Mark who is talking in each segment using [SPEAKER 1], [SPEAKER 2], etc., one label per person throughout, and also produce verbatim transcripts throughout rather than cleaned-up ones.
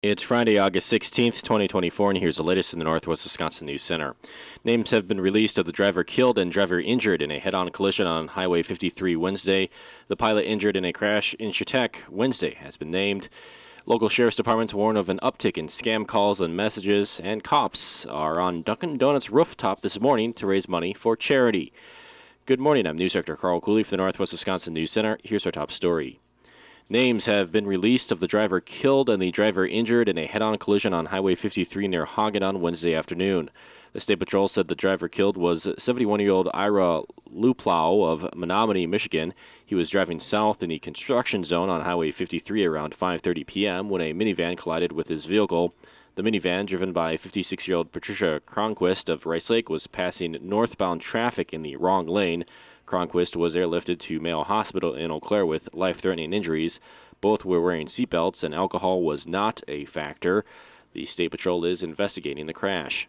[SPEAKER 1] It's Friday, August sixteenth, twenty twenty-four, and here's the latest in the Northwest Wisconsin News Center. Names have been released of the driver killed and driver injured in a head-on collision on Highway fifty-three Wednesday. The pilot injured in a crash in Chetek Wednesday has been named. Local sheriff's departments warn of an uptick in scam calls and messages, and cops are on Dunkin' Donuts rooftop this morning to raise money for charity. Good morning, I'm News Director Carl Cooley for the Northwest Wisconsin News Center. Here's our top story. Names have been released of the driver killed and the driver injured in a head-on collision on Highway fifty-three near Hagen on Wednesday afternoon. The State Patrol said the driver killed was seventy-one-year-old Ira Luplow of Menominee, Michigan. He was driving south in the construction zone on Highway fifty-three around five thirty p.m. when a minivan collided with his vehicle. The minivan, driven by fifty-six-year-old Patricia Cronquist of Rice Lake, was passing northbound traffic in the wrong lane. Cronquist was airlifted to Mayo Hospital in Eau Claire with life-threatening injuries. Both were wearing seatbelts, and alcohol was not a factor. The State Patrol is investigating the crash.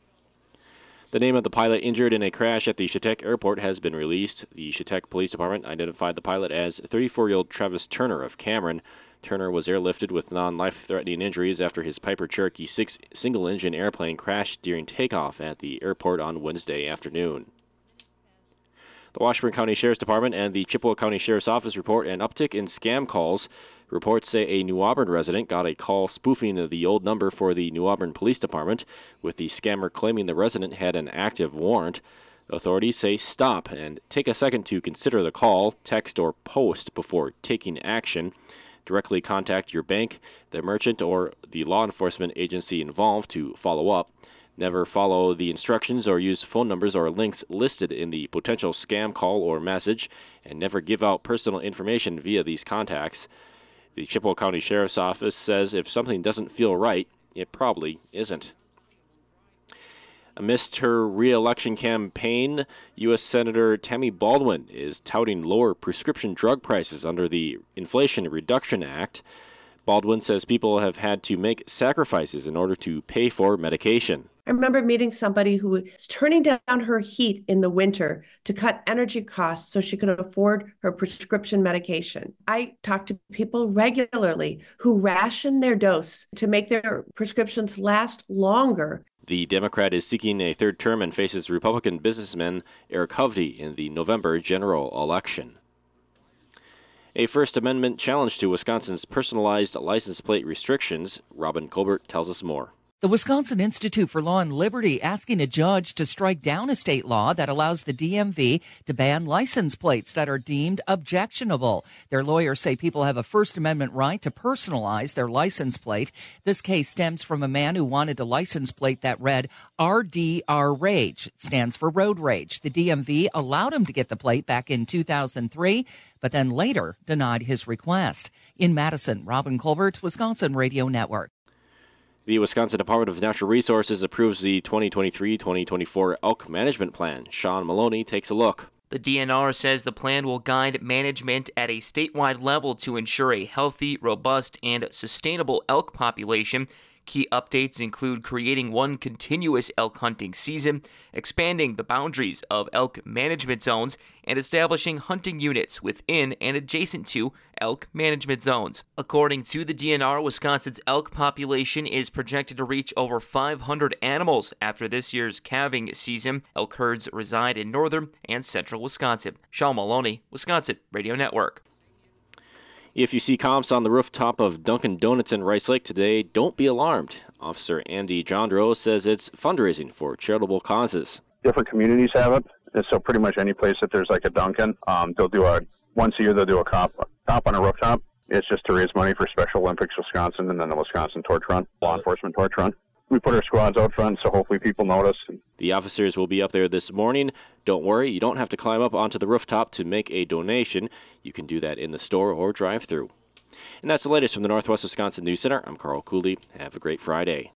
[SPEAKER 1] The name of the pilot injured in a crash at the Chetek Airport has been released. The Chetek Police Department identified the pilot as thirty-four-year-old Travis Turner of Cameron. Turner was airlifted with non-life-threatening injuries after his Piper Cherokee six single-engine airplane crashed during takeoff at the airport on Wednesday afternoon. The Washburn County Sheriff's Department and the Chippewa County Sheriff's Office report an uptick in scam calls. Reports say a New Auburn resident got a call spoofing the old number for the New Auburn Police Department, with the scammer claiming the resident had an active warrant. Authorities say stop and take a second to consider the call, text, or post before taking action. Directly contact your bank, the merchant, or the law enforcement agency involved to follow up. Never follow the instructions or use phone numbers or links listed in the potential scam call or message, and never give out personal information via these contacts. The Chippewa County Sheriff's Office says if something doesn't feel right, it probably isn't. Amidst her re-election campaign, U S Senator Tammy Baldwin is touting lower prescription drug prices under the Inflation Reduction Act. Baldwin says people have had to make sacrifices in order to pay for medication.
[SPEAKER 2] I remember meeting somebody who was turning down her heat in the winter to cut energy costs so she could afford her prescription medication. I talk to people regularly who ration their dose to make their prescriptions last longer.
[SPEAKER 1] The Democrat is seeking a third term and faces Republican businessman Eric Hovde in the November general election. A First Amendment challenge to Wisconsin's personalized license plate restrictions. Robin Colbert tells us more.
[SPEAKER 3] The Wisconsin Institute for Law and Liberty asking a judge to strike down a state law that allows the D M V to ban license plates that are deemed objectionable. Their lawyers say people have a First Amendment right to personalize their license plate. This case stems from a man who wanted a license plate that read R D R Rage. It stands for road rage. The D M V allowed him to get the plate back in two thousand three, but then later denied his request. In Madison, Robin Colbert, Wisconsin Radio Network.
[SPEAKER 1] The Wisconsin Department of Natural Resources approves the twenty twenty-three twenty twenty-four elk management plan. Sean Maloney takes a look.
[SPEAKER 4] The D N R says the plan will guide management at a statewide level to ensure a healthy, robust, and sustainable elk population. Key updates include creating one continuous elk hunting season, expanding the boundaries of elk management zones, and establishing hunting units within and adjacent to elk management zones. According to the D N R, Wisconsin's elk population is projected to reach over five hundred animals after this year's calving season. Elk herds reside in northern and central Wisconsin. Sean Maloney, Wisconsin Radio Network.
[SPEAKER 1] If you see comps on the rooftop of Dunkin' Donuts in Rice Lake today, don't be alarmed. Officer Andy Jondro says it's fundraising for charitable causes.
[SPEAKER 5] Different communities have it, and so pretty much any place that there's like a Dunkin', um, they'll do a, once a year they'll do a comp, comp on a rooftop. It's just to raise money for Special Olympics Wisconsin and then the Wisconsin Torch Run, law enforcement torch run. We put our squads out front, so hopefully people notice.
[SPEAKER 1] The officers will be up there this morning. Don't worry, you don't have to climb up onto the rooftop to make a donation. You can do that in the store or drive through. And that's the latest from the Northwest Wisconsin News Center. I'm Carl Cooley. Have a great Friday.